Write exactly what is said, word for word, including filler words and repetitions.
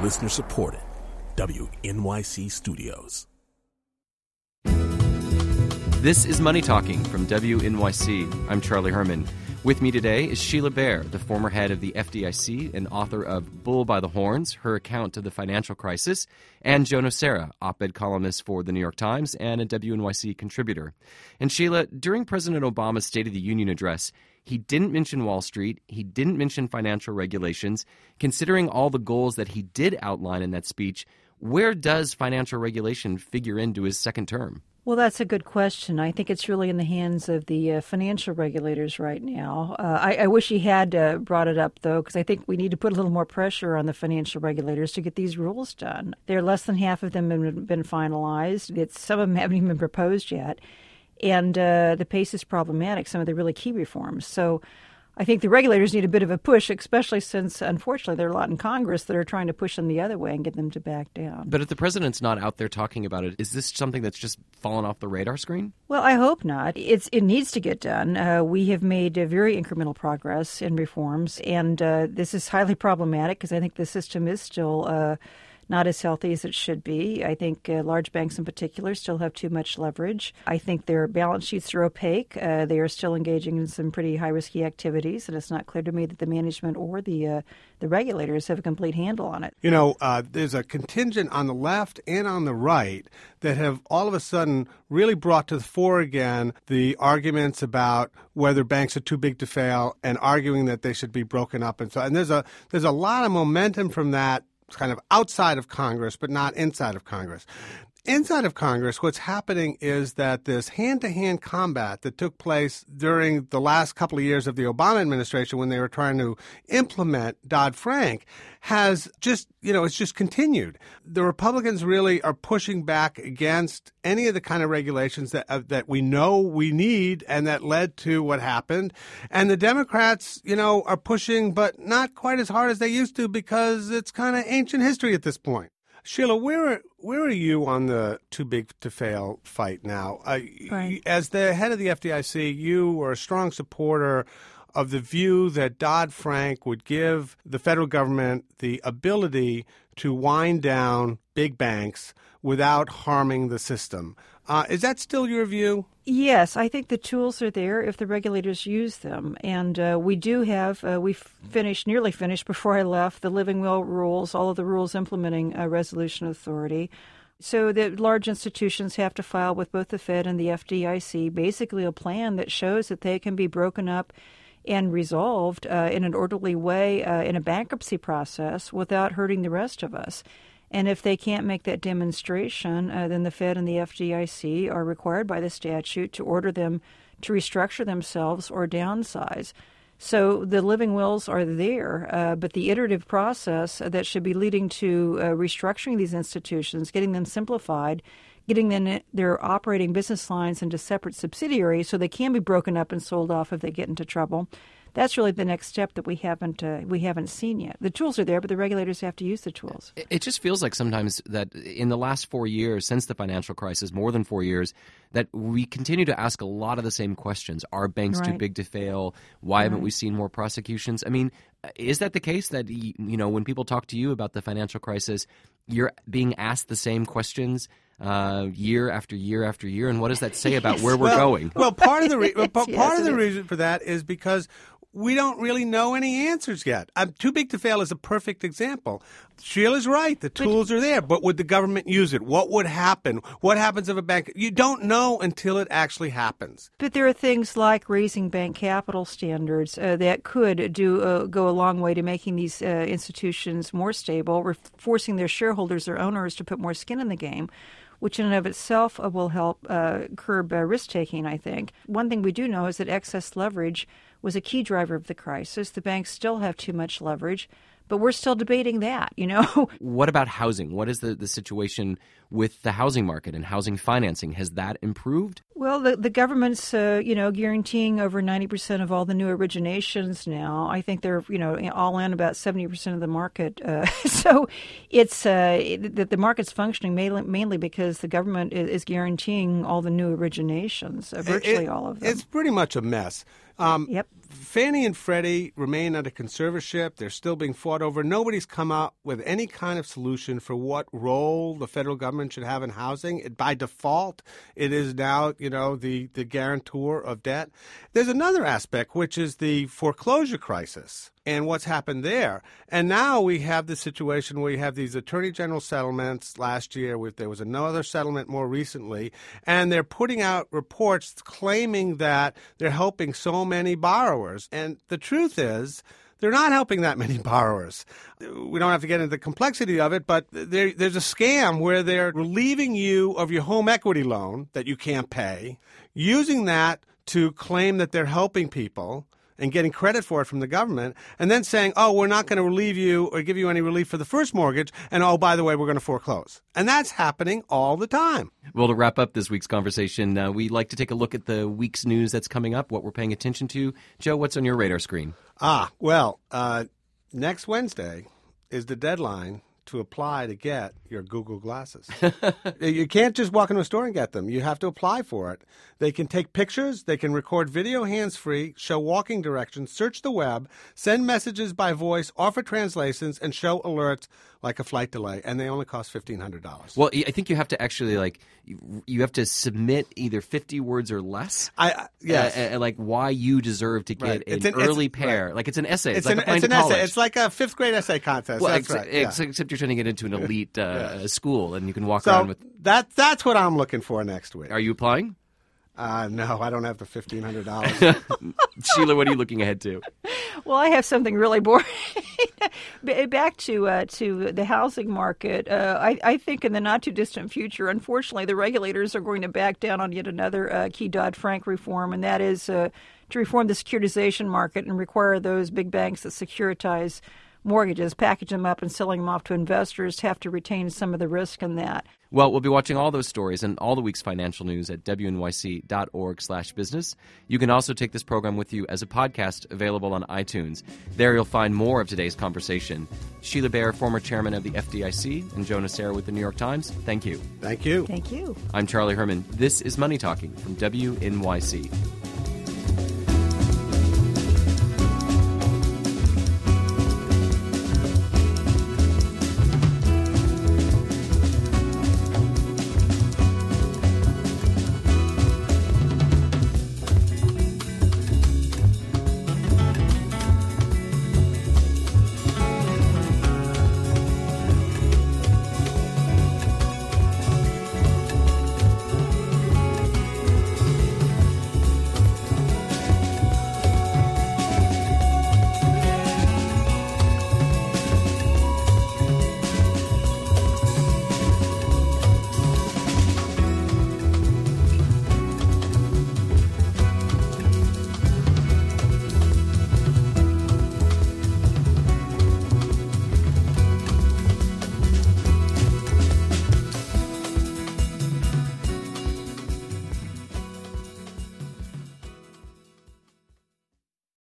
Listener supported. W N Y C Studios. This is Money Talking from W N Y C. I'm Charlie Herman. With me today is Sheila Bair, the former head of the F D I C and author of Bull by the Horns, her account of the financial crisis, and Joe Nocera, op-ed columnist for the New York Times and a W N Y C contributor. And Sheila, during President Obama's State of the Union address, he didn't mention Wall Street. He didn't mention financial regulations. Considering all the goals that he did outline in that speech, where does financial regulation figure into his second term? Well, that's a good question. I think it's really in the hands of the uh, financial regulators right now. Uh, I, I wish he had uh, brought it up, though, because I think we need to put a little more pressure on the financial regulators to get these rules done. There are less than half of them have been finalized. It's, some of them haven't even been proposed yet. And uh, the pace is problematic, some of the really key reforms. So I think the regulators need a bit of a push, especially since, unfortunately, there are a lot in Congress that are trying to push them the other way and get them to back down. But if the president's not out there talking about it, is this something that's just fallen off the radar screen? Well, I hope not. It's, it needs to get done. Uh, we have made uh, very incremental progress in reforms, and uh, this is highly problematic because I think the system is still uh, not as healthy as it should be. I think uh, large banks in particular still have too much leverage. I think their balance sheets are opaque. Uh, they are still engaging in some pretty high-risky activities, and it's not clear to me that the management or the uh, the regulators have a complete handle on it. You know, uh, there's a contingent on the left and on the right that have all of a sudden really brought to the fore again the arguments about whether banks are too big to fail and arguing that they should be broken up. And so, and there's a there's a lot of momentum from that kind of outside of Congress, but not inside of Congress. Inside of Congress, what's happening is that this hand-to-hand combat that took place during the last couple of years of the Obama administration when they were trying to implement Dodd-Frank has just, you know, it's just continued. The Republicans really are pushing back against any of the kind of regulations that uh, that we know we need and that led to what happened. And the Democrats, you know, are pushing, but not quite as hard as they used to because it's kind of ancient history at this point. Sheila, where are, where are you on the too big to fail fight now? Uh, right. As the head of the F D I C, you were a strong supporter of the view that Dodd-Frank would give the federal government the ability to wind down big banks without harming the system. Uh, is that still your view? Yes, I think the tools are there if the regulators use them. And uh, we do have, uh, we finished, nearly finished before I left, the living will rules, all of the rules implementing a resolution authority. So the large institutions have to file with both the Fed and the F D I C basically a plan that shows that they can be broken up and resolved uh, in an orderly way uh, in a bankruptcy process without hurting the rest of us. And if they can't make that demonstration, uh, then the Fed and the F D I C are required by the statute to order them to restructure themselves or downsize. So the living wills are there, uh, but the iterative process that should be leading to uh, restructuring these institutions, getting them simplified, getting them their operating business lines into separate subsidiaries so they can be broken up and sold off if they get into trouble. That's really the next step that we haven't uh, we haven't seen yet. The tools are there, but the regulators have to use the tools. It just feels like sometimes that in the last four years, since the financial crisis, more than four years, that we continue to ask a lot of the same questions. Are banks Right. too big to fail? Why Right. haven't we seen more prosecutions? I mean, is that the case that, you know, when people talk to you about the financial crisis, you're being asked the same questions uh, year after year after year? And what does that say about where we're well, going? Well, part of the re- part Yes, of it the is. reason for that is because we don't really know any answers yet. Um, too big to fail is a perfect example. Sheila's right. The tools are there, but would the government use it? What would happen? What happens if a bank? You don't know until it actually happens. But there are things like raising bank capital standards uh, that could do uh, go a long way to making these uh, institutions more stable, re- forcing their shareholders, their owners, to put more skin in the game, which in and of itself uh, will help uh, curb uh, risk-taking, I think. One thing we do know is that excess leverage was a key driver of the crisis. The banks still have too much leverage, but we're still debating that, you know. What about housing? What is the, the situation with the housing market and housing financing? Has that improved? Well, the, the government's, uh, you know, guaranteeing over ninety percent of all the new originations now. I think they're, you know, all in about seventy percent of the market. Uh, so it's uh, that the market's functioning mainly, mainly because the government is, is guaranteeing all the new originations, uh, virtually It- all of them. It's pretty much a mess. Um, Yep. Fannie and Freddie remain under conservatorship. They're still being fought over. Nobody's come up with any kind of solution for what role the federal government should have in housing. It, by default, it is now, you know, the, the guarantor of debt. There's another aspect, which is the foreclosure crisis and what's happened there. And now we have the situation where you have these attorney general settlements last year. With, there was another settlement more recently, and they're putting out reports claiming that they're helping so many borrowers. And the truth is, they're not helping that many borrowers. We don't have to get into the complexity of it, but there, there's a scam where they're relieving you of your home equity loan that you can't pay, using that to claim that they're helping people and getting credit for it from the government, and then saying, oh, we're not going to relieve you or give you any relief for the first mortgage, and oh, by the way, we're going to foreclose. And that's happening all the time. Well, to wrap up this week's conversation, uh, we like to take a look at the week's news that's coming up, what we're paying attention to. Joe, what's on your radar screen? Ah, well, uh, next Wednesday is the deadline to apply to get your Google glasses. You can't just walk into a store and get them. You have to apply for it. They can take pictures, they can record video hands-free, show walking directions, search the web, send messages by voice, offer translations, and show alerts like a flight delay, and they only cost fifteen hundred dollars. Well, I think you have to actually, like, you, you have to submit either fifty words or less. I uh, Yes. Uh, uh, like why you deserve to get Right. an, It's an- early it's- pair. right. Like it's an essay. It's, It's like an, applying it's an to college. essay. It's like a fifth grade essay contest. Well, That's ex- right. Yeah. ex- except you're trying to get into an elite uh, school, and you can walk So around with. that that's what I'm looking for next week. Are you applying? Uh, no, I don't have the fifteen hundred dollars. Sheila, what are you looking ahead to? Well, I have something really boring. Back to uh, to the housing market. Uh, I, I think in the not too distant future, unfortunately, the regulators are going to back down on yet another uh, key Dodd-Frank reform, and that is uh, to reform the securitization market and require those big banks that securitize mortgages, package them up and selling them off to investors, have to retain some of the risk in that. Well, we'll be watching all those stories and all the week's financial news at W N Y C dot org slash business. You can also take this program with you as a podcast available on iTunes. There you'll find more of today's conversation. Sheila Bair, former chairman of the F D I C, and Joe Nocera with the New York Times, thank you. Thank you. Thank you. I'm Charlie Herman. This is Money Talking from W N Y C.